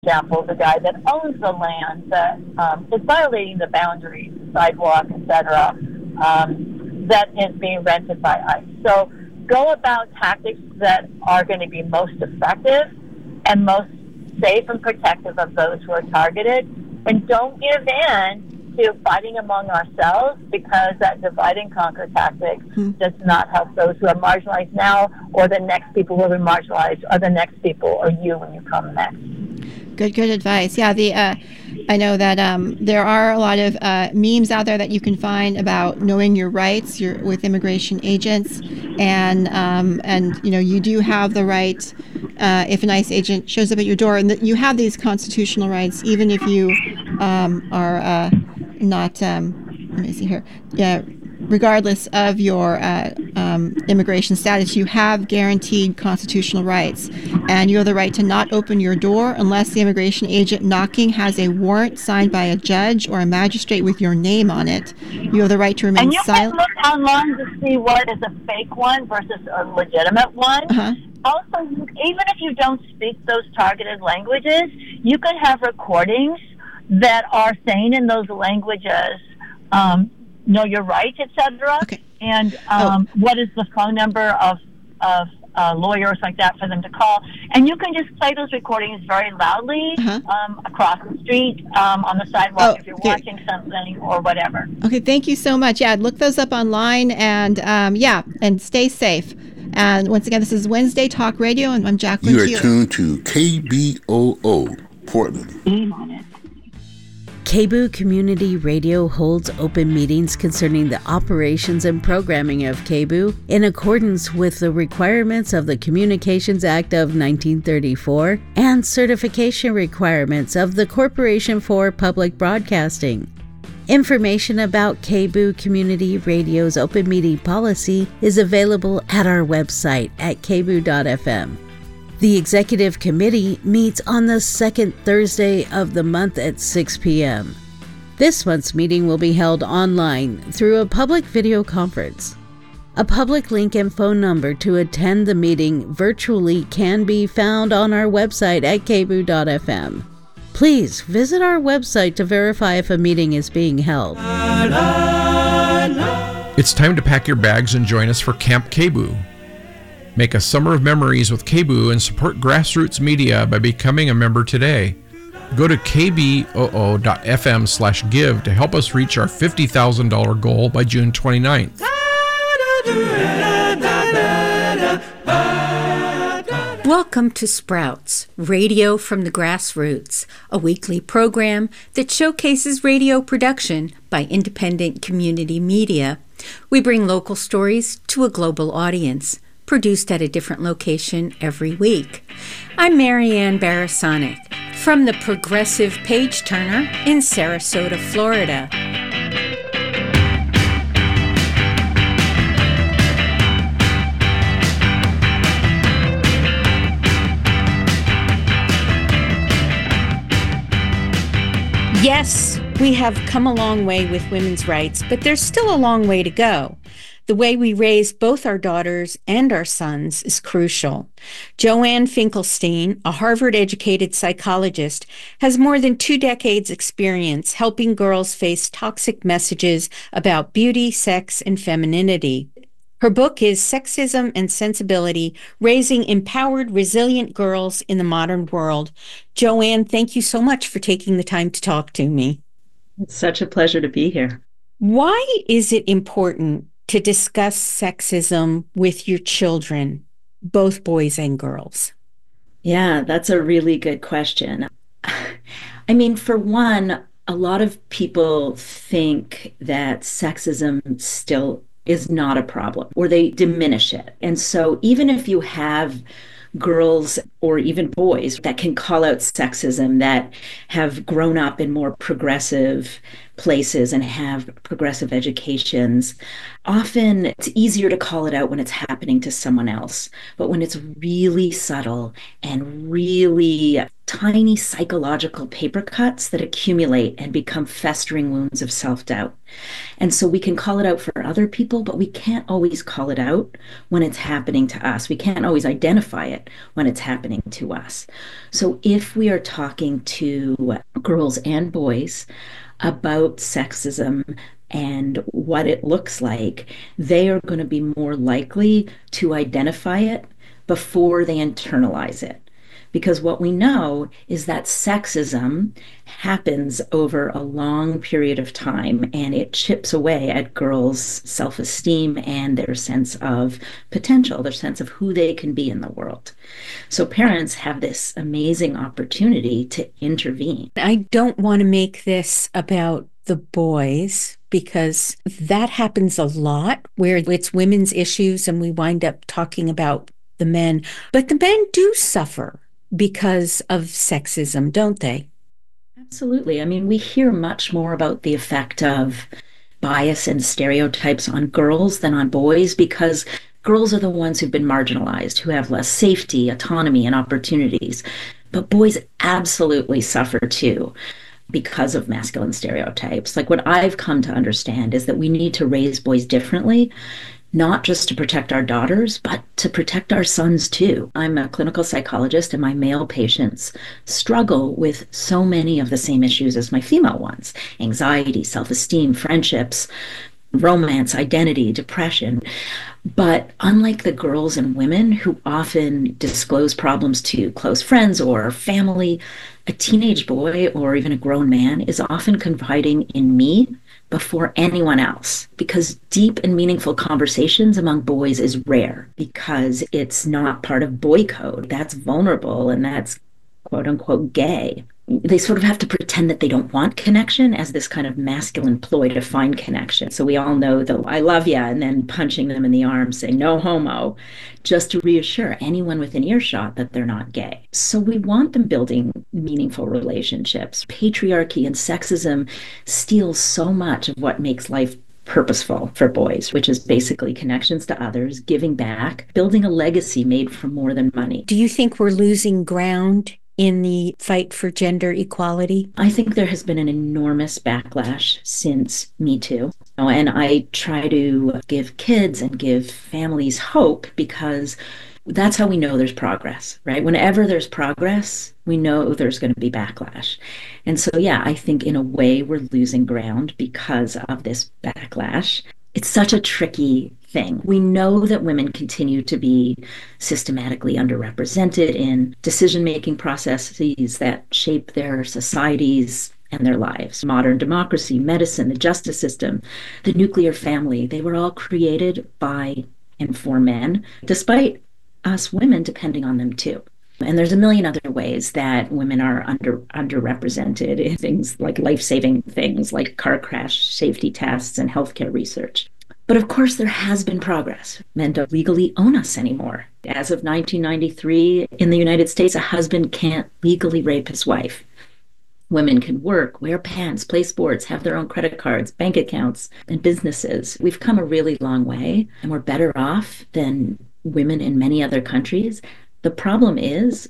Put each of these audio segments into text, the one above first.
example, the guy that owns the land that is violating the boundaries, sidewalk, etc., that is being rented by ICE. So go about tactics that are going to be most effective and most safe and protective of those who are targeted, and don't give in to fighting among ourselves, because that divide and conquer tactic does not help those who are marginalized now, or the next people who will be marginalized, or the next people, or you when you come next. Good advice. Yeah, I know that there are a lot of memes out there that you can find about knowing your rights with immigration agents, and you do have the right if an ICE agent shows up at your door, and that you have these constitutional rights even if you are not. Let me see here. Yeah. Regardless of your immigration status, you have guaranteed constitutional rights, and you have the right to not open your door unless the immigration agent knocking has a warrant signed by a judge or a magistrate with your name on it. You have the right to remain silent. And you can look online to see what is a fake one versus a legitimate one. Uh-huh. Also, even if you don't speak those targeted languages, you can have recordings that are saying in those languages, know your rights, etc. Okay. And what is the phone number of lawyers like that for them to call? And you can just play those recordings very loudly across the street, on the sidewalk if you're watching something or whatever. Okay, thank you so much. Yeah, look those up online, and and stay safe. And once again, this is Wednesday Talk Radio, and I'm Jacqueline You are tuned to KBOO Portland. Name on it. KBOO Community Radio holds open meetings concerning the operations and programming of KBOO in accordance with the requirements of the Communications Act of 1934 and certification requirements of the Corporation for Public Broadcasting. Information about KBOO Community Radio's open meeting policy is available at our website at kboo.fm. The Executive Committee meets on the second Thursday of the month at 6 p.m. This month's meeting will be held online through a public video conference. A public link and phone number to attend the meeting virtually can be found on our website at kboo.fm. Please visit our website to verify if a meeting is being held. It's time to pack your bags and join us for Camp KBOO. Make a summer of memories with KBOO and support grassroots media by becoming a member today. Go to kboo.fm/give to help us reach our $50,000 goal by June 29th. Welcome to Sprouts, Radio from the Grassroots, a weekly program that showcases radio production by independent community media. We bring local stories to a global audience, produced at a different location every week. I'm Marianne Barasonic from the Progressive Page Turner in Sarasota, Florida. Yes, we have come a long way with women's rights, but there's still a long way to go. The way we raise both our daughters and our sons is crucial. Joanne Finkelstein, a Harvard-educated psychologist, has more than 2 decades experience helping girls face toxic messages about beauty, sex, and femininity. Her book is Sexism and Sensibility, Raising Empowered, Resilient Girls in the Modern World. Joanne, thank you so much for taking the time to talk to me. It's such a pleasure to be here. Why is it important to discuss sexism with your children, both boys and girls? Yeah, that's a really good question. I mean, for one, a lot of people think that sexism still is not a problem, or they diminish it. And so even if you have girls or even boys that can call out sexism, that have grown up in more progressive places and have progressive educations, often it's easier to call it out when it's happening to someone else. But when it's really subtle and really tiny psychological paper cuts that accumulate and become festering wounds of self-doubt. And so we can call it out for other people, but we can't always call it out when it's happening to us. We can't always identify it when it's happening to us. So if we are talking to girls and boys about sexism and what it looks like, they are going to be more likely to identify it before they internalize it. Because what we know is that sexism happens over a long period of time, and it chips away at girls' self-esteem and their sense of potential, their sense of who they can be in the world. So parents have this amazing opportunity to intervene. I don't want to make this about the boys, because that happens a lot where it's women's issues and we wind up talking about the men. But the men do suffer because of sexism, don't they? Absolutely. I mean, we hear much more about the effect of bias and stereotypes on girls than on boys, because girls are the ones who've been marginalized, who have less safety, autonomy, and opportunities. But boys absolutely suffer too because of masculine stereotypes. Like, what I've come to understand is that we need to raise boys differently, not just to protect our daughters, but to protect our sons too. I'm a clinical psychologist, and my male patients struggle with so many of the same issues as my female ones: anxiety, self-esteem, friendships, romance, identity, depression. But unlike the girls and women who often disclose problems to close friends or family, a teenage boy or even a grown man is often confiding in me before anyone else, because deep and meaningful conversations among boys is rare, because it's not part of boy code. That's vulnerable and that's quote unquote gay. They sort of have to pretend that they don't want connection as this kind of masculine ploy to find connection. So we all know the "I love ya" and then punching them in the arm saying "no homo," just to reassure anyone within earshot that they're not gay. So we want them building meaningful relationships. Patriarchy and sexism steal so much of what makes life purposeful for boys, which is basically connections to others, giving back, building a legacy made from more than money. Do you think we're losing ground in the fight for gender equality? I think there has been an enormous backlash since Me Too. And I try to give kids and give families hope, because that's how we know there's progress, right? Whenever there's progress, we know there's going to be backlash. And so, yeah, I think in a way we're losing ground because of this backlash. It's such a tricky thing. We know that women continue to be systematically underrepresented in decision-making processes that shape their societies and their lives. Modern democracy, medicine, the justice system, the nuclear family, they were all created by and for men, despite us women depending on them too. And there's a million other ways that women are underrepresented in things like life-saving things like car crash safety tests and healthcare research. But of course, there has been progress. Men don't legally own us anymore. As of 1993, in the United States, a husband can't legally rape his wife. Women can work, wear pants, play sports, have their own credit cards, bank accounts, and businesses. We've come a really long way, and we're better off than women in many other countries. The problem is,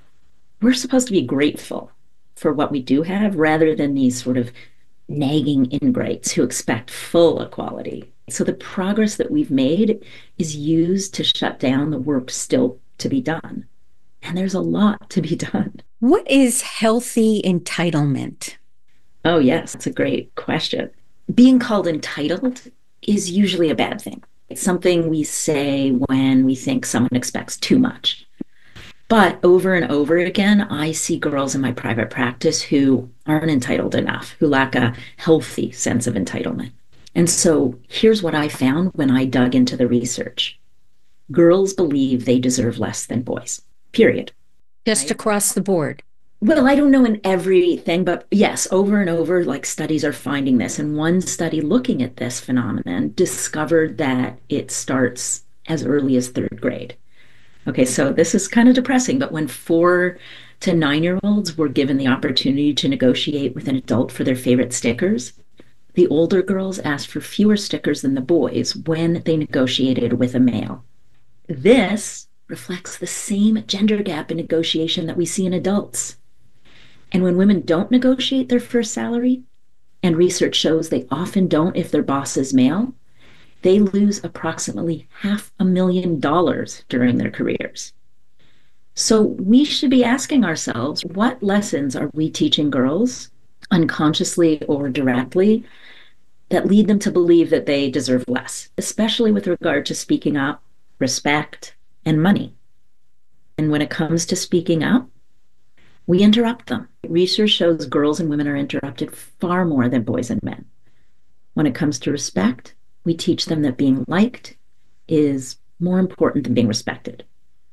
we're supposed to be grateful for what we do have, rather than these sort of nagging ingrates who expect full equality. So the progress that we've made is used to shut down the work still to be done. And there's a lot to be done. What is healthy entitlement? Oh, yes, that's a great question. Being called entitled is usually a bad thing. It's something we say when we think someone expects too much. But over and over again, I see girls in my private practice who aren't entitled enough, who lack a healthy sense of entitlement. And so here's what I found when I dug into the research. Girls believe they deserve less than boys, period. Just across the board. Well, I don't know in everything, but yes, over and over, like studies are finding this. And one study looking at this phenomenon discovered that it starts as early as third grade. Okay, so this is kind of depressing, but when 4 to 9-year-olds were given the opportunity to negotiate with an adult for their favorite stickers, the older girls asked for fewer stickers than the boys when they negotiated with a male. This reflects the same gender gap in negotiation that we see in adults. And when women don't negotiate their first salary, and research shows they often don't if their boss is male, they lose approximately $500,000 during their careers. So we should be asking ourselves, what lessons are we teaching girls, unconsciously or directly, that lead them to believe that they deserve less, especially with regard to speaking up, respect, and money? And when it comes to speaking up, we interrupt them. Research shows girls and women are interrupted far more than boys and men. When it comes to respect, we teach them that being liked is more important than being respected.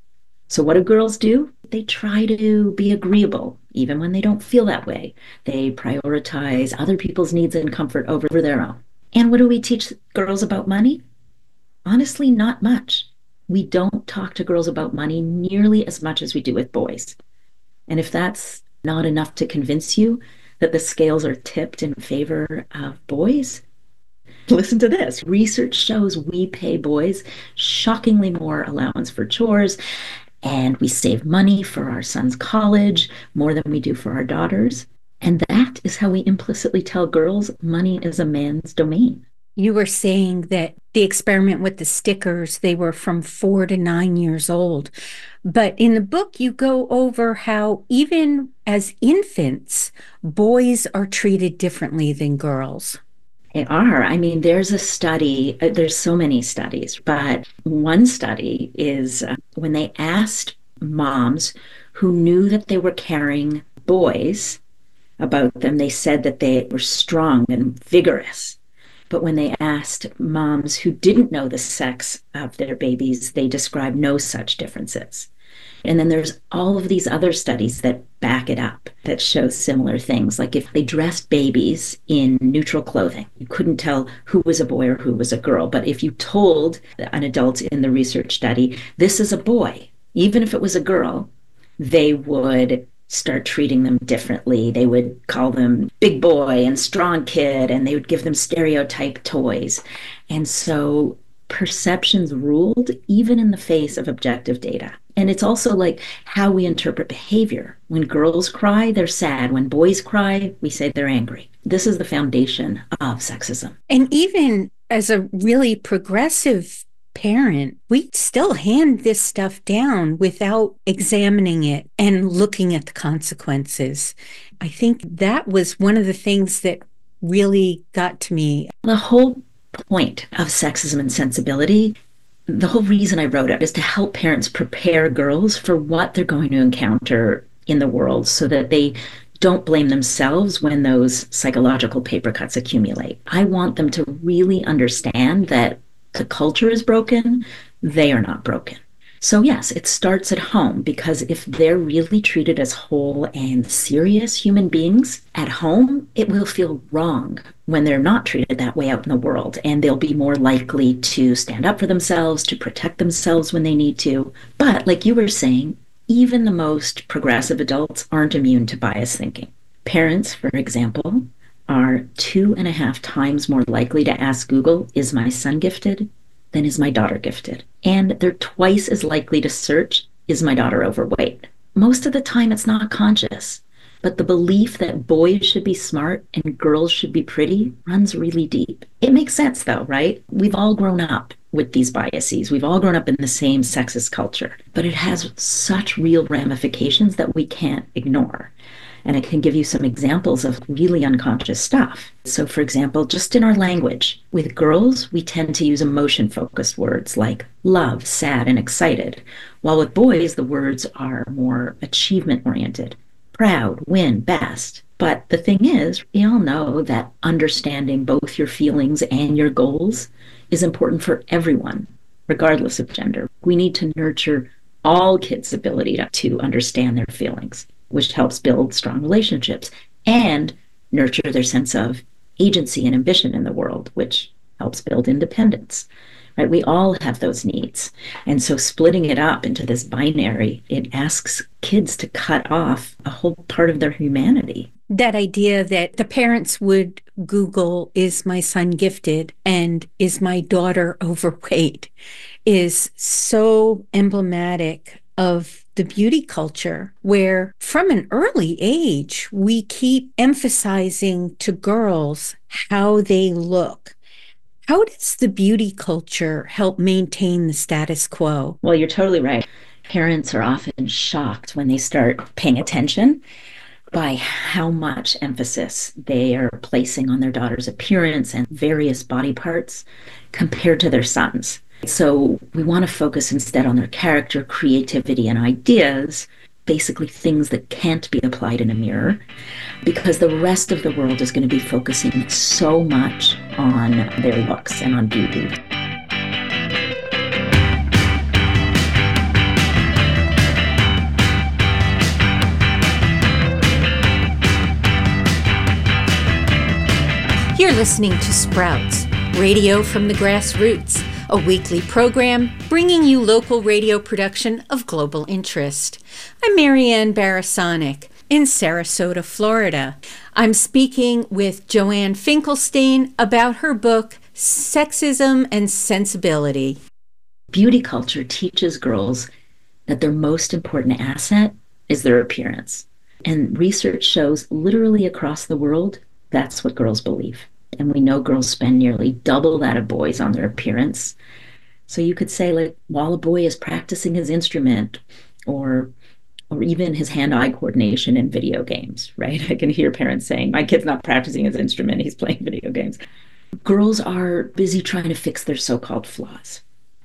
So what do girls do? They try to be agreeable, even when they don't feel that way. They prioritize other people's needs and comfort over their own. And what do we teach girls about money? Honestly, not much. We don't talk to girls about money nearly as much as we do with boys. And if that's not enough to convince you that the scales are tipped in favor of boys, listen to this. Research shows we pay boys shockingly more allowance for chores, and we save money for our son's college more than we do for our daughters. And that is how we implicitly tell girls money is a man's domain. You were saying that the experiment with the stickers, they were from 4 to 9 years old. But in the book, you go over how even as infants, boys are treated differently than girls. They are. I mean, there's a study, there's so many studies, but one study is when they asked moms who knew that they were carrying boys about them, they said that they were strong and vigorous. But when they asked moms who didn't know the sex of their babies, they described no such differences. And then there's all of these other studies that back it up, that show similar things. Like if they dressed babies in neutral clothing, you couldn't tell who was a boy or who was a girl. But if you told an adult in the research study, this is a boy, even if it was a girl, they would start treating them differently. They would call them big boy and strong kid, and they would give them stereotype toys. And so perceptions ruled even in the face of objective data. And it's also like how we interpret behavior. When girls cry, they're sad. When boys cry, we say they're angry. This is the foundation of sexism. And even as a really progressive parent, we still hand this stuff down without examining it and looking at the consequences. I think that was one of the things that really got to me. The whole point of Sexism and Sensibility, the whole reason I wrote it is to help parents prepare girls for what they're going to encounter in the world so that they don't blame themselves when those psychological paper cuts accumulate. I want them to really understand that the culture is broken, they are not broken. So yes, it starts at home, because if they're really treated as whole and serious human beings at home, it will feel wrong when they're not treated that way out in the world. And they'll be more likely to stand up for themselves, to protect themselves when they need to. But like you were saying, even the most progressive adults aren't immune to bias thinking. Parents, for example, are 2.5 times more likely to ask Google, is my son gifted, than is my daughter gifted? And they're twice as likely to search, is my daughter overweight? Most of the time it's not conscious, but the belief that boys should be smart and girls should be pretty runs really deep. It makes sense though, right? We've all grown up with these biases. We've all grown up in the same sexist culture, but it has such real ramifications that we can't ignore. And I can give you some examples of really unconscious stuff. So for example, just in our language, with girls, we tend to use emotion-focused words like love, sad, and excited, while with boys, the words are more achievement-oriented, proud, win, best. But the thing is, we all know that understanding both your feelings and your goals is important for everyone, regardless of gender. We need to nurture all kids' ability to understand their feelings, which helps build strong relationships and nurture their sense of agency and ambition in the world, which helps build independence. Right? We all have those needs. And so splitting it up into this binary, it asks kids to cut off a whole part of their humanity. That idea that the parents would Google, is my son gifted and is my daughter overweight, is so emblematic of the the beauty culture, where from an early age, we keep emphasizing to girls how they look. How does the beauty culture help maintain the status quo? Well, you're totally right. Parents are often shocked when they start paying attention by how much emphasis they are placing on their daughter's appearance and various body parts compared to their sons. So we want to focus instead on their character, creativity, and ideas, basically things that can't be applied in a mirror, because the rest of the world is going to be focusing so much on their looks and on beauty. You're listening to Sprouts, radio from the grassroots, a weekly program bringing you local radio production of global interest. I'm Marianne Barasonic in Sarasota, Florida. I'm speaking with Joanne Finkelstein about her book, Sexism and Sensibility. Beauty culture teaches girls that their most important asset is their appearance. And research shows literally across the world, that's what girls believe. And we know girls spend nearly double that of boys on their appearance. So you could say, like, while a boy is practicing his instrument or even his hand-eye coordination in video games, right? I can hear parents saying, my kid's not practicing his instrument, he's playing video games. Girls are busy trying to fix their so-called flaws.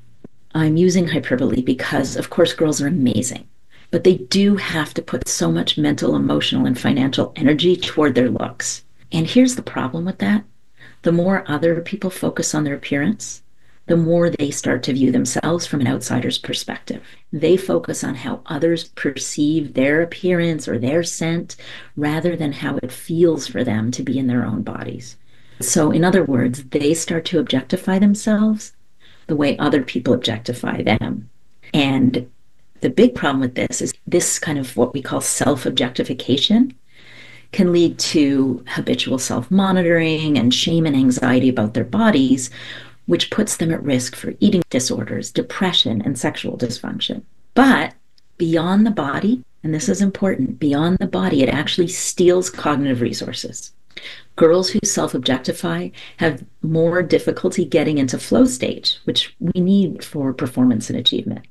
I'm using hyperbole because, of course, girls are amazing, but they do have to put so much mental, emotional, and financial energy toward their looks. And here's the problem with that. The more other people focus on their appearance, the more they start to view themselves from an outsider's perspective. They focus on how others perceive their appearance or their scent rather than how it feels for them to be in their own bodies. So in other words, they start to objectify themselves the way other people objectify them. And the big problem with this is this kind of what we call self-objectification can lead to habitual self-monitoring and shame and anxiety about their bodies, which puts them at risk for eating disorders, depression, and sexual dysfunction. But beyond the body, and this is important, beyond the body, it actually steals cognitive resources. Girls who self-objectify have more difficulty getting into flow state, which we need for performance and achievement.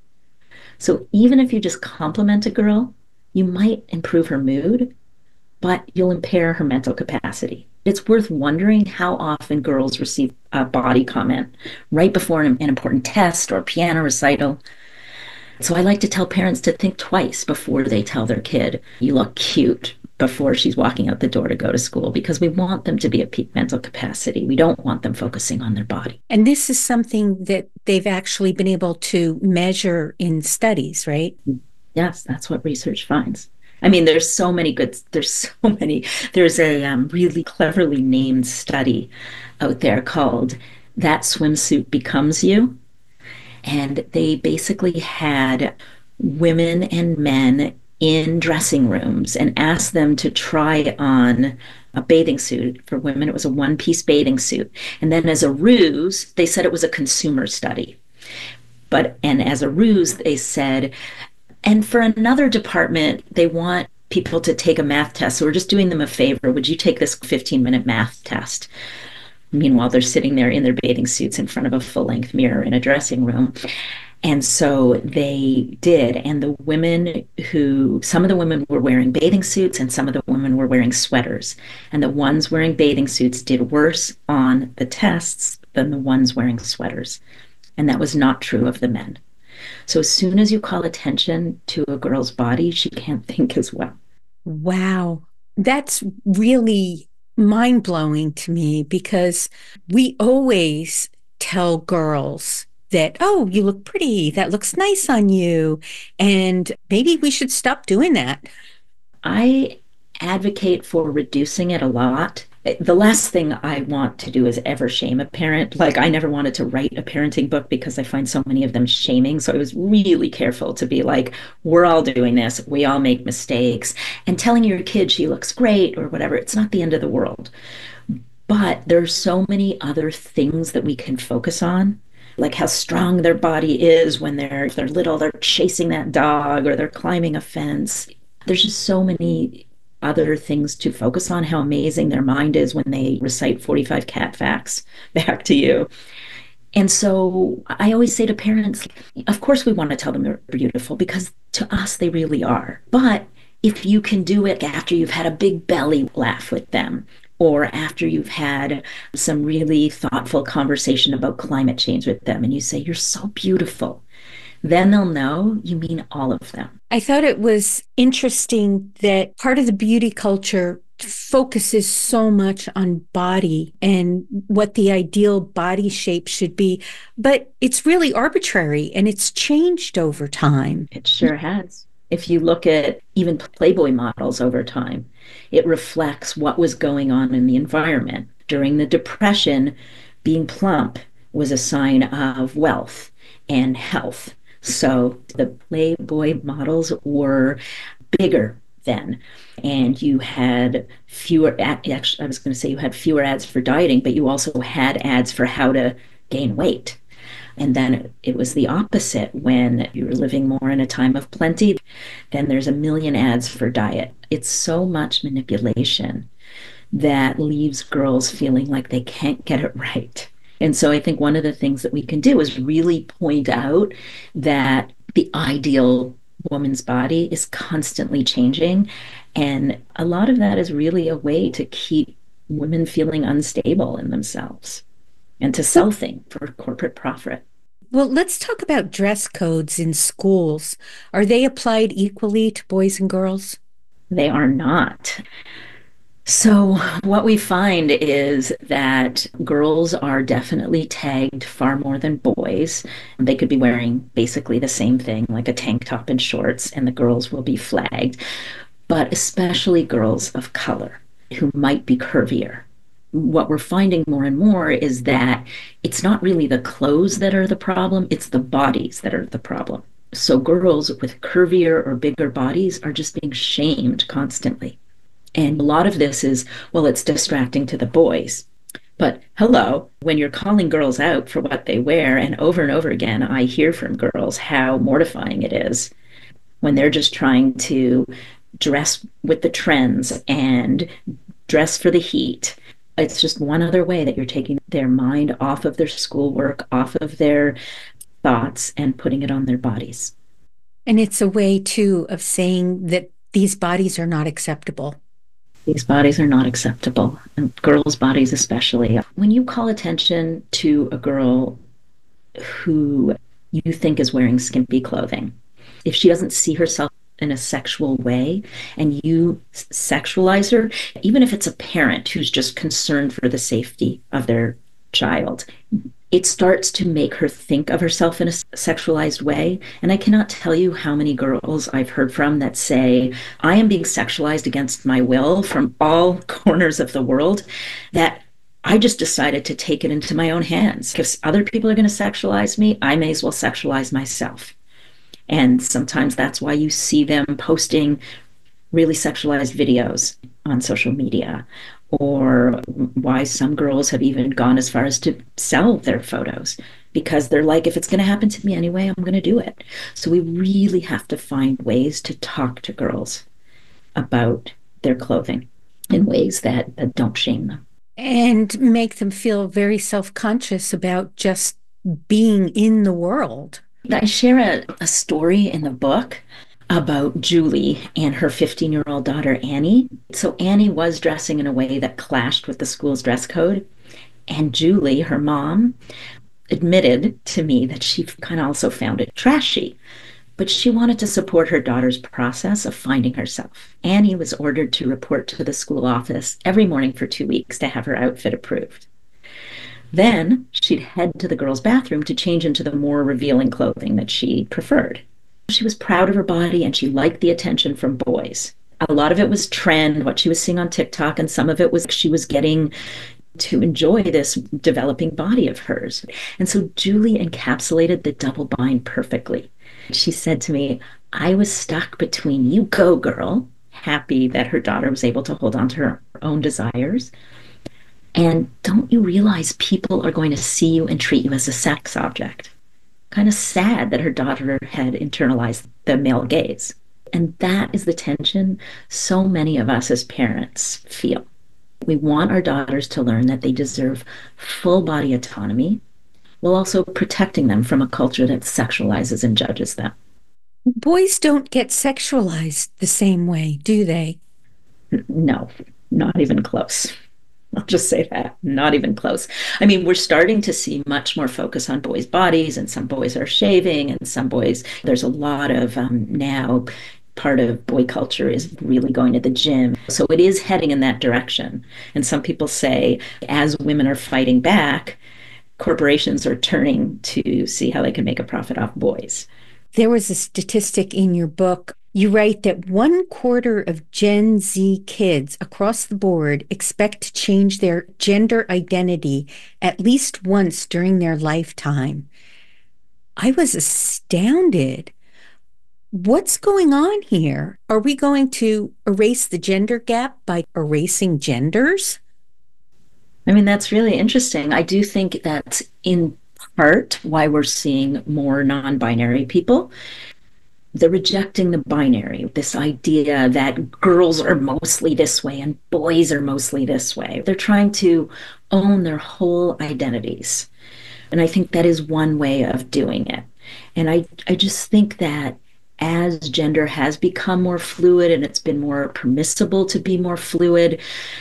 So even if you just compliment a girl, you might improve her mood, but you'll impair her mental capacity. It's worth wondering how often girls receive a body comment right before an important test or piano recital. So I like to tell parents to think twice before they tell their kid, you look cute, before she's walking out the door to go to school, because we want them to be at peak mental capacity. We don't want them focusing on their body. And this is something that they've actually been able to measure in studies, right? Yes, that's what research finds. I mean, there's a really cleverly named study out there called That Swimsuit Becomes You. And they basically had women and men in dressing rooms and asked them to try on a bathing suit. For women, it was a one-piece bathing suit. And then as a ruse, they said it was a consumer study. And as a ruse, they said, and for another department, they want people to take a math test. So we're just doing them a favor. Would you take this 15-minute math test? Meanwhile, they're sitting there in their bathing suits in front of a full-length mirror in a dressing room. And so they did. And some of the women were wearing bathing suits and some of the women were wearing sweaters. And the ones wearing bathing suits did worse on the tests than the ones wearing sweaters. And that was not true of the men. So as soon as you call attention to a girl's body, she can't think as well. Wow. That's really mind-blowing to me, because we always tell girls that, oh, you look pretty, that looks nice on you, and maybe we should stop doing that. I advocate for reducing it a lot. The last thing I want to do is ever shame a parent. Like, I never wanted to write a parenting book because I find so many of them shaming. So I was really careful to be like, we're all doing this. We all make mistakes. And telling your kid she looks great or whatever, it's not the end of the world. But there's so many other things that we can focus on like how strong their body is when they're little, they're chasing that dog or they're climbing a fence. There's just so many other things to focus on, how amazing their mind is when they recite 45 cat facts back to you. And so I always say to parents, of course we want to tell them they're beautiful because to us they really are. But if you can do it after you've had a big belly laugh with them, or after you've had some really thoughtful conversation about climate change with them, and you say, you're so beautiful, then they'll know you mean all of them. I thought it was interesting that part of the beauty culture focuses so much on body and what the ideal body shape should be, but it's really arbitrary and it's changed over time. It sure has. If you look at even Playboy models over time, it reflects what was going on in the environment. During the Depression, being plump was a sign of wealth and health. So the Playboy models were bigger then, and you had fewer, actually, I was going to say you had fewer ads for dieting, but you also had ads for how to gain weight. And then it was the opposite when you were living more in a time of plenty. Then there's a million ads for diet. It's so much manipulation that leaves girls feeling like they can't get it right. And so I think one of the things that we can do is really point out that the ideal woman's body is constantly changing. And a lot of that is really a way to keep women feeling unstable in themselves and to sell things for corporate profit. Well, let's talk about dress codes in schools. Are they applied equally to boys and girls? They are not. So what we find is that girls are definitely tagged far more than boys. They could be wearing basically the same thing, like a tank top and shorts, and the girls will be flagged. But especially girls of color who might be curvier. What we're finding more and more is that it's not really the clothes that are the problem, it's the bodies that are the problem. So girls with curvier or bigger bodies are just being shamed constantly. And a lot of this is, well, it's distracting to the boys. But hello, when you're calling girls out for what they wear, and over again, I hear from girls how mortifying it is when they're just trying to dress with the trends and dress for the heat. It's just one other way that you're taking their mind off of their schoolwork, off of their thoughts, and putting it on their bodies. And it's a way, too, of saying that these bodies are not acceptable. These bodies are not acceptable, and girls' bodies especially. When you call attention to a girl who you think is wearing skimpy clothing, if she doesn't see herself in a sexual way and you sexualize her, even if it's a parent who's just concerned for the safety of their child, it starts to make her think of herself in a sexualized way. And I cannot tell you how many girls I've heard from that say, I am being sexualized against my will from all corners of the world, that I just decided to take it into my own hands. If other people are going to sexualize me, I may as well sexualize myself. And sometimes that's why you see them posting really sexualized videos on social media, or why some girls have even gone as far as to sell their photos, because they're like, if it's going to happen to me anyway, I'm going to do it. So we really have to find ways to talk to girls about their clothing in ways that don't shame them. And make them feel very self-conscious about just being in the world. I share a story in the book about Julie and her 15-year-old daughter, Annie. So Annie was dressing in a way that clashed with the school's dress code. And Julie, her mom, admitted to me that she kind of also found it trashy. But she wanted to support her daughter's process of finding herself. Annie was ordered to report to the school office every morning for 2 weeks to have her outfit approved. Then she'd head to the girls' bathroom to change into the more revealing clothing that she preferred. She was proud of her body and she liked the attention from boys. A lot of it was trend, what she was seeing on TikTok, and some of it was she was getting to enjoy this developing body of hers. And so Julie encapsulated the double bind perfectly. She said to me, I was stuck between you go, girl, happy that her daughter was able to hold on to her own desires, And don't you realize people are going to see you and treat you as a sex object? Kind of sad that her daughter had internalized the male gaze. And that is the tension so many of us as parents feel. We want our daughters to learn that they deserve full body autonomy while also protecting them from a culture that sexualizes and judges them. Boys don't get sexualized the same way, do they? No, not even close. I'll just say that, not even close. I mean, we're starting to see much more focus on boys' bodies, and some boys are shaving, and some boys, there's a lot of now part of boy culture is really going to the gym. So it is heading in that direction. And some people say, as women are fighting back, corporations are turning to see how they can make a profit off boys. There was a statistic in your book. You write that 1/4 of Gen Z kids across the board expect to change their gender identity at least once during their lifetime. I was astounded. What's going on here? Are we going to erase the gender gap by erasing genders? I mean, that's really interesting. I do think that's in part why we're seeing more non-binary people. They're rejecting the binary, this idea that girls are mostly this way and boys are mostly this way. They're trying to own their whole identities. And I think that is one way of doing it. And I just think that as gender has become more fluid and it's been more permissible to be more fluid,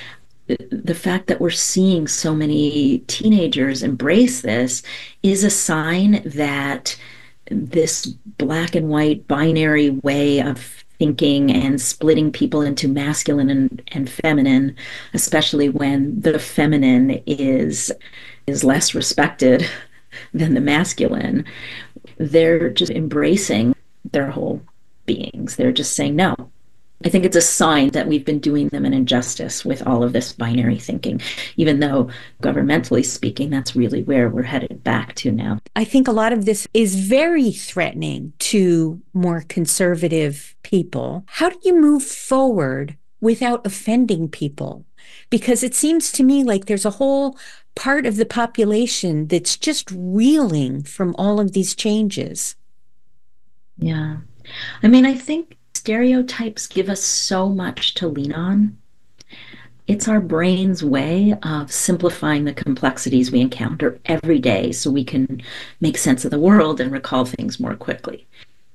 the fact that we're seeing so many teenagers embrace this is a sign that this black and white binary way of thinking and splitting people into masculine and feminine, especially when the feminine is less respected than the masculine, they're just embracing their whole beings. They're just saying no. I think it's a sign that we've been doing them an injustice with all of this binary thinking, even though governmentally speaking, that's really where we're headed back to now. I think a lot of this is very threatening to more conservative people. How do you move forward without offending people? Because it seems to me like there's a whole part of the population that's just reeling from all of these changes. Yeah. I mean, I think stereotypes give us so much to lean on. It's our brain's way of simplifying the complexities we encounter every day so we can make sense of the world and recall things more quickly.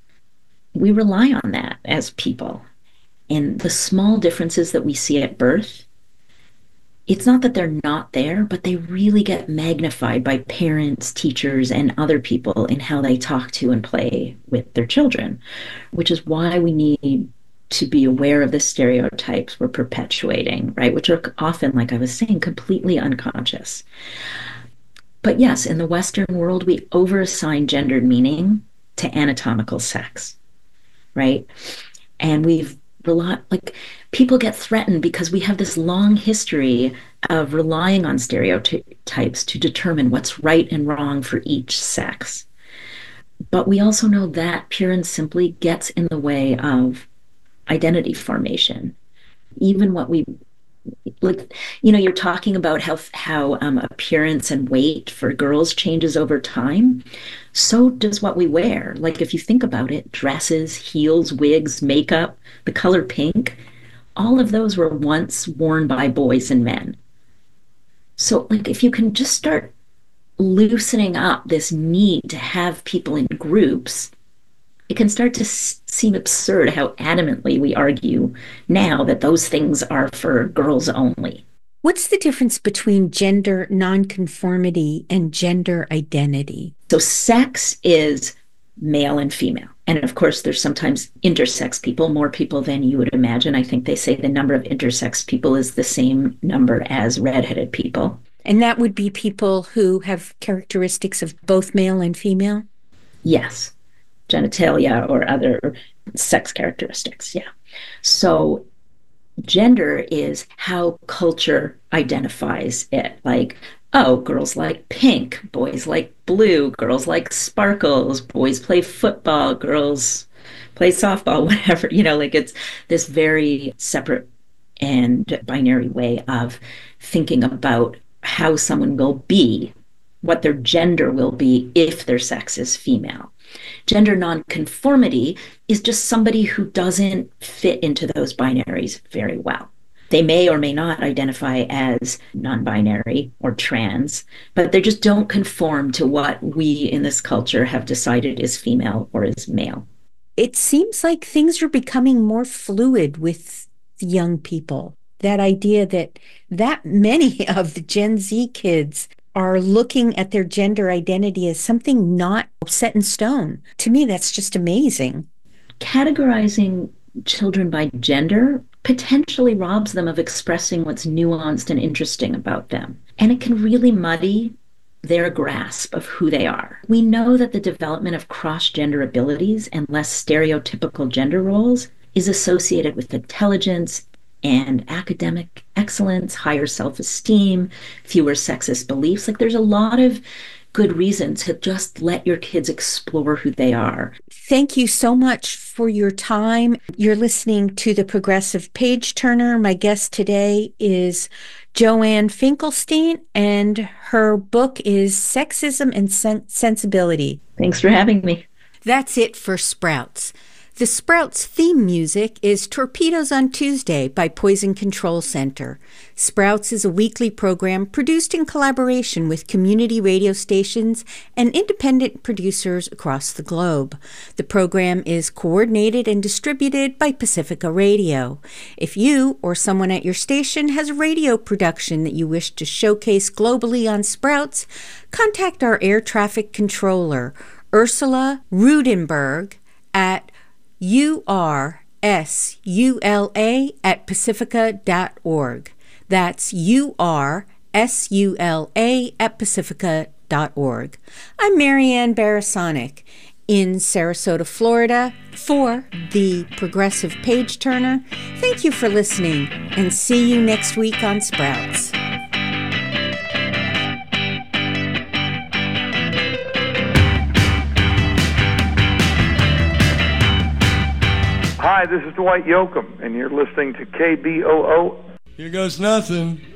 We rely on that as people. And the small differences that we see at birth, it's not that they're not there, but they really get magnified by parents, teachers, and other people in how they talk to and play with their children, which is why we need to be aware of the stereotypes we're perpetuating, right? Which are often, like I was saying, completely unconscious. But yes, in the Western world, we overassign gendered meaning to anatomical sex, right? And people get threatened because we have this long history of relying on stereotypes to determine what's right and wrong for each sex. But we also know that pure and simply gets in the way of identity formation. Even what we you're talking about how appearance and weight for girls changes over time. So does what we wear. Like if you think about it, dresses, heels, wigs, makeup, the color pink, all of those were once worn by boys and men. So if you can just start loosening up this need to have people in groups, it can start to seem absurd how adamantly we argue now that those things are for girls only. What's the difference between gender nonconformity and gender identity? So sex is male and female. And of course, there's sometimes intersex people, more people than you would imagine. I think they say the number of intersex people is the same number as redheaded people. And that would be people who have characteristics of both male and female? Yes. Genitalia or other sex characteristics. Yeah. So gender is how culture identifies it. Like, oh, girls like pink, boys like blue, girls like sparkles, boys play football, girls play softball, whatever. It's this very separate and binary way of thinking about how someone will be, what their gender will be if their sex is female. Gender nonconformity is just somebody who doesn't fit into those binaries very well. They may or may not identify as non-binary or trans, but they just don't conform to what we in this culture have decided is female or is male. It seems like things are becoming more fluid with the young people. That idea that many of the Gen Z kids are looking at their gender identity as something not set in stone. To me, that's just amazing. Categorizing children by gender potentially robs them of expressing what's nuanced and interesting about them. And it can really muddy their grasp of who they are. We know that the development of cross-gender abilities and less stereotypical gender roles is associated with intelligence and academic excellence, higher self-esteem, fewer sexist beliefs. Like, there's a lot of good reason to just let your kids explore who they are. Thank you so much for your time. You're listening to The Progressive Page Turner. My guest today is Joanne Finkelstein, and her book is Sexism and Sensibility. Thanks for having me. That's it for Sprouts. The Sprouts theme music is Torpedoes on Tuesday by Poison Control Center. Sprouts is a weekly program produced in collaboration with community radio stations and independent producers across the globe. The program is coordinated and distributed by Pacifica Radio. If you or someone at your station has a radio production that you wish to showcase globally on Sprouts, contact our air traffic controller, Ursula Rudenberg, at ursula@pacifica.org. That's ursula@pacifica.org. I'm Marianne Barasonic in Sarasota, Florida, for the Progressive Page Turner. Thank you for listening, and see you next week on Sprouts. Hi, this is Dwight Yoakam, and you're listening to KBOO. Here goes nothing.